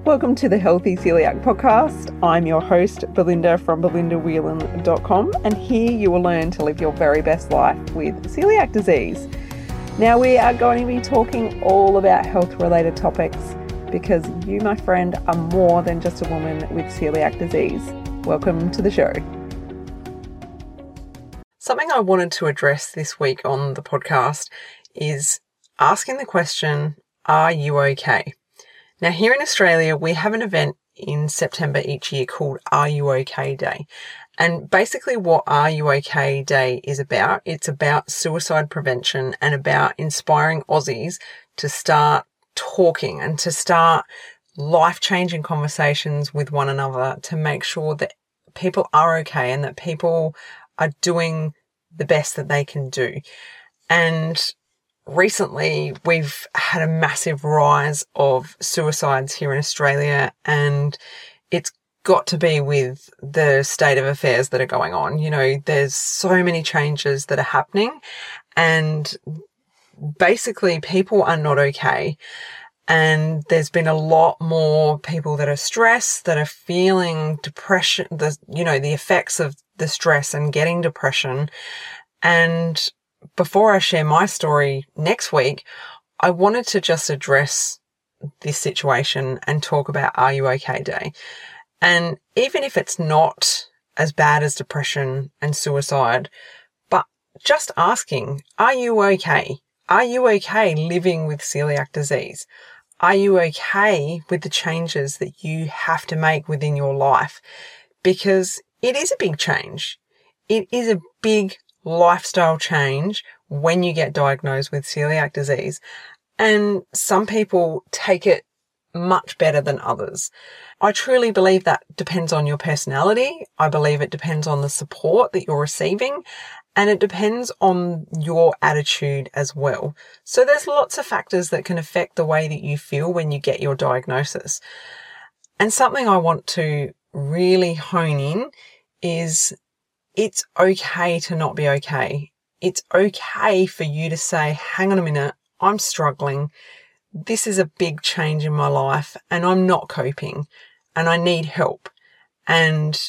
Welcome to the Healthy Celiac Podcast. I'm your host, Belinda from belindawhelan.com, and here you will learn to live your very best life with celiac disease. Now we are going to be talking all about health-related topics because you, my friend, are more than just a woman with celiac disease. Welcome to the show. Something I wanted to address this week on the podcast is asking the question, are you okay? Now, here in Australia, we have an event in September each year called Are You OK Day. And basically what Are You OK Day is about, it's about suicide prevention and about inspiring Aussies to start talking and to start life-changing conversations with one another to make sure that people are okay and that people are doing the best that they can do. And recently, we've had a massive rise of suicides here in Australia, and it's got to be with the state of affairs that are going on. You know, there's so many changes that are happening, and basically people are not okay. And there's been a lot more people that are stressed, that are feeling depression, the effects of the stress and getting depression. And before I share my story next week, I wanted to just address this situation and talk about Are You OK Day. And even if it's not as bad as depression and suicide, but just asking, are you okay? Are you okay living with celiac disease? Are you okay with the changes that you have to make within your life? Because it is a big change. It is a big lifestyle change when you get diagnosed with celiac disease. And some people take it much better than others. I truly believe that depends on your personality. I believe it depends on the support that you're receiving, and it depends on your attitude as well. So there's lots of factors that can affect the way that you feel when you get your diagnosis. And something I want to really hone in is it's okay to not be okay. It's okay for you to say, hang on a minute, I'm struggling. This is a big change in my life and I'm not coping and I need help. And,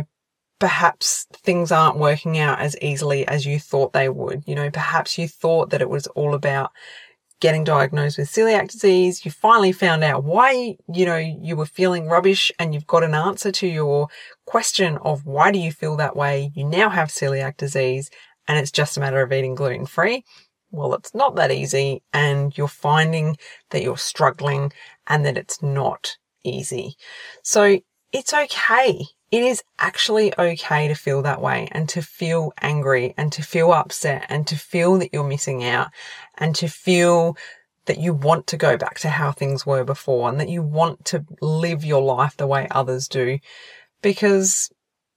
perhaps things aren't working out as easily as you thought they would. Perhaps you thought that it was all about getting diagnosed with celiac disease. You finally found out why, you were feeling rubbish, and you've got an answer to your question of why do you feel that way? You now have celiac disease and it's just a matter of eating gluten-free. Well, it's not that easy, and you're finding that you're struggling and that it's not easy. So it's okay. It is actually okay to feel that way and to feel angry and to feel upset and to feel that you're missing out and to feel that you want to go back to how things were before and that you want to live your life the way others do. Because,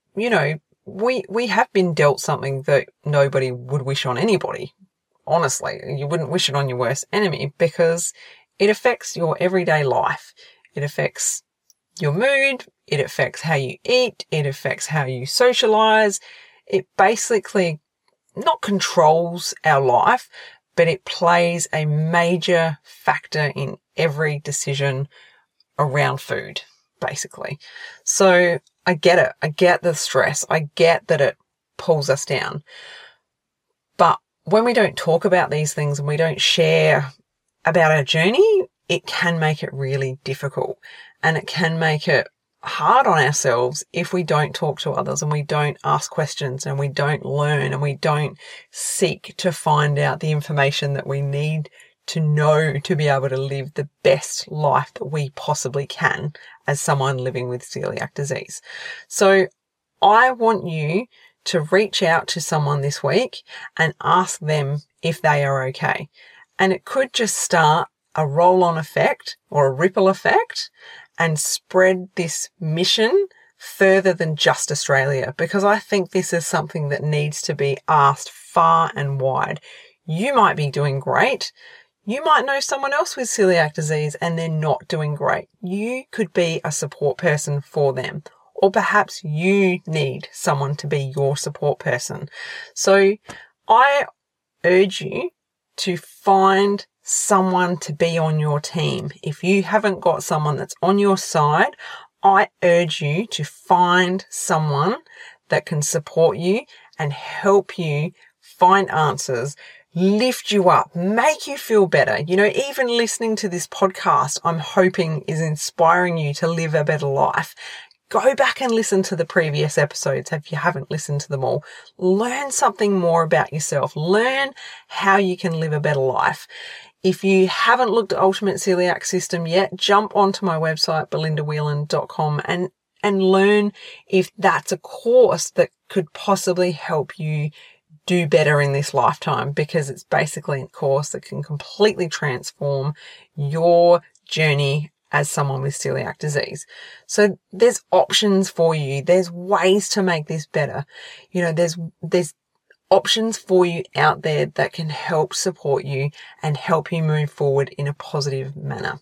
we have been dealt something that nobody would wish on anybody. Honestly, you wouldn't wish it on your worst enemy because it affects your everyday life. It affects your mood. It affects how you eat. It affects how you socialize. It basically not controls our life, but it plays a major factor in every decision around food, basically. So I get it. I get the stress. I get that it pulls us down. But when we don't talk about these things and we don't share about our journey, it can make it really difficult, and it can make it hard on ourselves if we don't talk to others and we don't ask questions and we don't learn and we don't seek to find out the information that we need to know to be able to live the best life that we possibly can as someone living with celiac disease. So I want you to reach out to someone this week and ask them if they are okay. And it could just start a roll-on effect or a ripple effect and spread this mission further than just Australia, because I think this is something that needs to be asked far and wide. You might be doing great. You might know someone else with celiac disease and they're not doing great. You could be a support person for them, or perhaps you need someone to be your support person. So I urge you to find someone to be on your team. If you haven't got someone that's on your side, I urge you to find someone that can support you and help you find answers, lift you up, make you feel better. Even listening to this podcast, I'm hoping is inspiring you to live a better life. Go back and listen to the previous episodes if you haven't listened to them all. Learn something more about yourself. Learn how you can live a better life. If you haven't looked at Ultimate Celiac System yet, jump onto my website, belindawhelan.com, and learn if that's a course that could possibly help you do better in this lifetime, because it's basically a course that can completely transform your journey as someone with celiac disease. So there's options for you. There's ways to make this better. There's options for you out there that can help support you and help you move forward in a positive manner.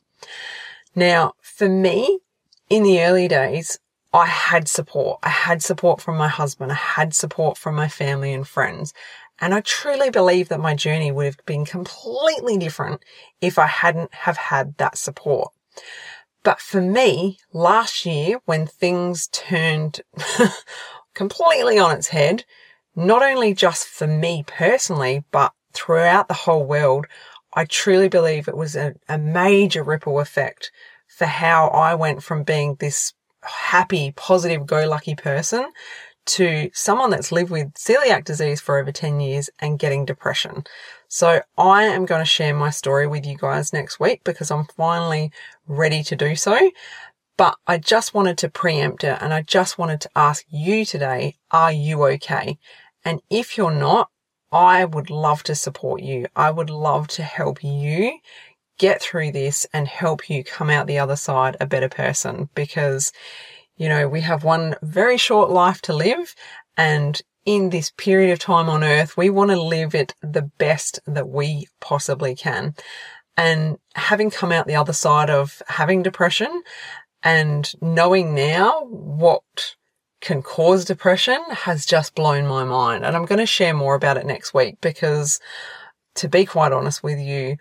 Now, for me, in the early days, I had support. I had support from my husband. I had support from my family and friends. And I truly believe that my journey would have been completely different if I hadn't have had that support. But for me, last year, when things turned completely on its head, not only just for me personally, but throughout the whole world, I truly believe it was a major ripple effect for how I went from being this happy, positive, go-lucky person to someone that's lived with celiac disease for over 10 years and getting depression. So I am going to share my story with you guys next week because I'm finally ready to do so. But I just wanted to preempt it, and I just wanted to ask you today, are you okay? And if you're not, I would love to support you. I would love to help you get through this and help you come out the other side a better person, because, we have one very short life to live, and in this period of time on earth, we want to live it the best that we possibly can. And having come out the other side of having depression and knowing now what can cause depression has just blown my mind. And I'm going to share more about it next week because, to be quite honest with you,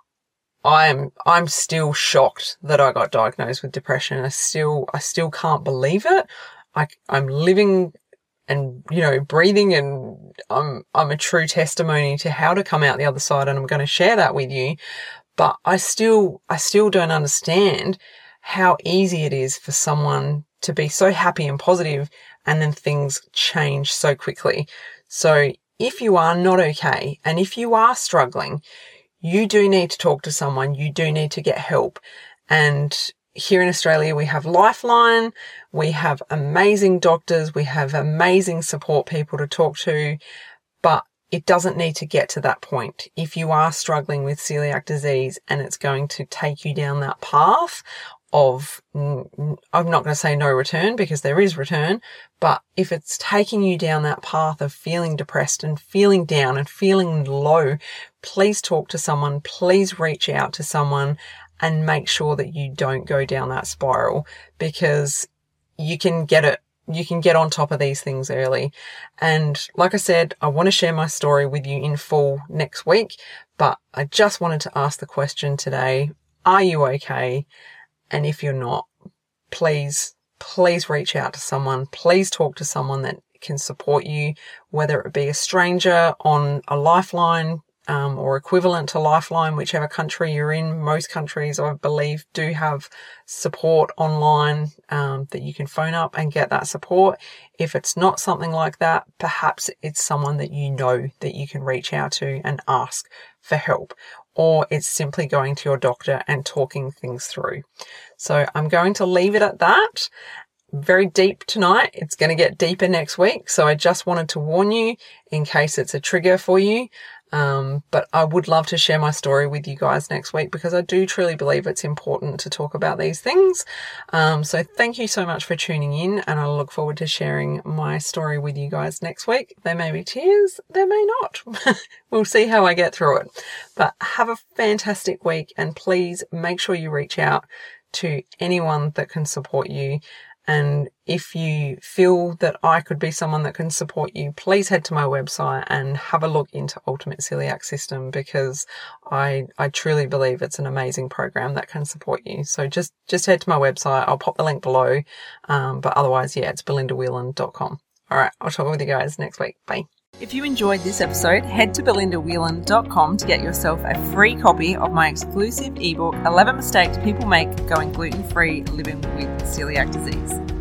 I'm still shocked that I got diagnosed with depression. I still can't believe it. I'm living and, breathing, and I'm a true testimony to how to come out the other side, and I'm going to share that with you. But I still don't understand how easy it is for someone to be so happy and positive and then things change so quickly. So if you are not okay, and if you are struggling, you do need to talk to someone. You do need to get help. And here in Australia, we have Lifeline. We have amazing doctors. We have amazing support people to talk to, but it doesn't need to get to that point. If you are struggling with celiac disease and it's going to take you down that path of, I'm not going to say no return because there is return, but if it's taking you down that path of feeling depressed and feeling down and feeling low, please talk to someone, please reach out to someone and make sure that you don't go down that spiral, because you can get on top of these things early. And like I said, I want to share my story with you in full next week, but I just wanted to ask the question today, are you okay? And if you're not, please reach out to someone. Please talk to someone that can support you, whether it be a stranger on a Lifeline or equivalent to Lifeline, whichever country you're in. Most countries, I believe, do have support online that you can phone up and get that support. If it's not something like that, perhaps it's someone that you know that you can reach out to and ask for help. Or it's simply going to your doctor and talking things through. So I'm going to leave it at that. Very deep tonight. It's going to get deeper next week. So I just wanted to warn you in case it's a trigger for you. But I would love to share my story with you guys next week because I do truly believe it's important to talk about these things. So thank you so much for tuning in, and I look forward to sharing my story with you guys next week. There may be tears, there may not. We'll see how I get through it. But have a fantastic week, and please make sure you reach out to anyone that can support you. And if you feel that I could be someone that can support you, please head to my website and have a look into Ultimate Celiac System, because I truly believe it's an amazing program that can support you. So just head to my website. I'll pop the link below. But otherwise, yeah, it's belindawhelan.com. All right, I'll talk with you guys next week. Bye. If you enjoyed this episode, head to belindawhelan.com to get yourself a free copy of my exclusive ebook, 11 Mistakes People Make Going Gluten-Free Living with Celiac Disease.